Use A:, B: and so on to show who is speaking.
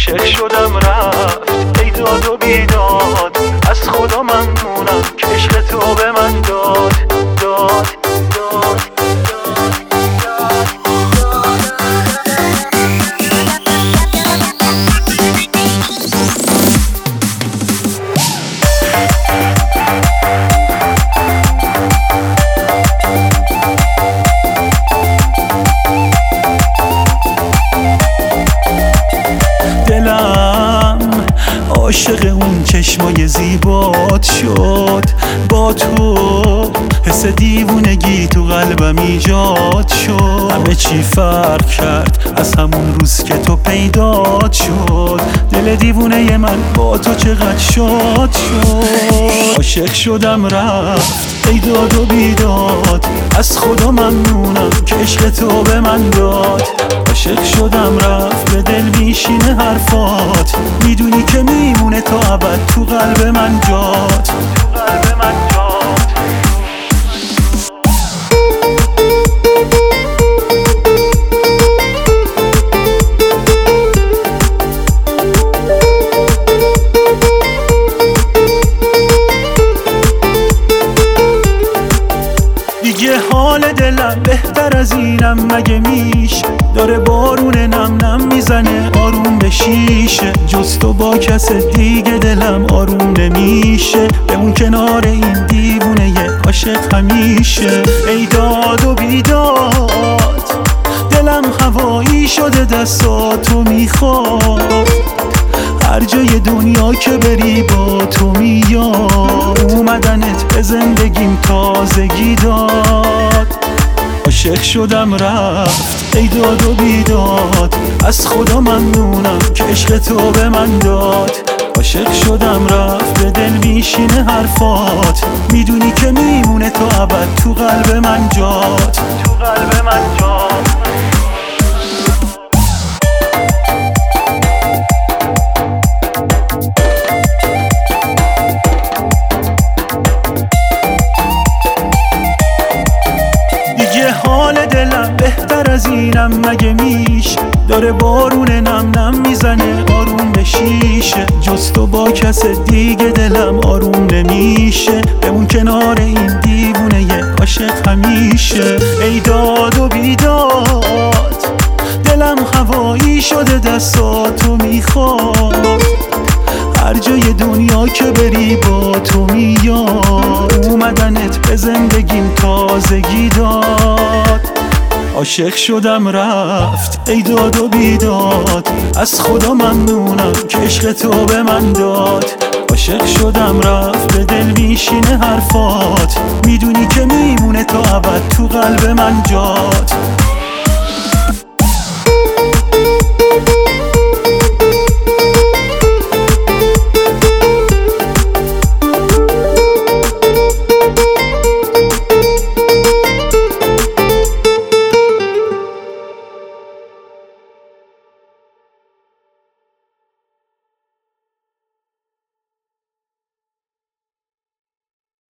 A: عاشق شدم رفت ای داد و بیداد، از خدا ممنونم که عشق تو به من داد داد داد. عاشق اون چشمای زیبات شد، با تو حس دیوونگی تو قلبم ایجاد شد. همه چی فرق کرد از همون روز که تو پیدات شد، دل دیوونه من با تو چقدر شاد شد. عاشق شدم رفت ای داد و بیداد، از خدا ممنونم که عشق تو به من داد. عاشق شدم رفت به دل میشینه حرفات، میدونی که میمونه تا ابد تو قلب من جات، تو قلب من جات. دیگه حال دلم بهتر از اینم مگه میشه؟ داره بارون نم نم میزنه آروم به شیشه، جز تو با کس دیگه دلم آروم نمیشه. بمون کنار این دیوونه عاشق همیشه. ای داد و بیداد، دلم هوایی شده دستاتو میخواد، هر جای دنیا که بری با تو میاد. اومدنت به زندگیم تازگی داد. عاشق شدم رفت ای داد و بیداد، از خدا ممنونم که عشق تو به من داد. عاشق شدم رفت به دل میشینه حرفات، میدونی که میمونه تا ابد تو قلب من جات، تو قلب من جات. حال دلم بهتر از اینم مگه میشه؟ داره بارون نم نم میزنه آروم به شیشه، جز تو با کس دیگه دلم آروم نمیشه. بمون کنار این دیوونه عاشق همیشه. ای داد و بیداد، دلم هوایی شده دستاتو میخواد، هر جای دنیا که بری با تو میاد. اومدنت به زندگیم تازگی داد. عاشق شدم رفت ای داد و بیداد، از خدا ممنونم که عشق تو به من داد. عاشق شدم رفت به دل میشینه حرفات، میدونی که میمونه تا ابد تو قلب من جات.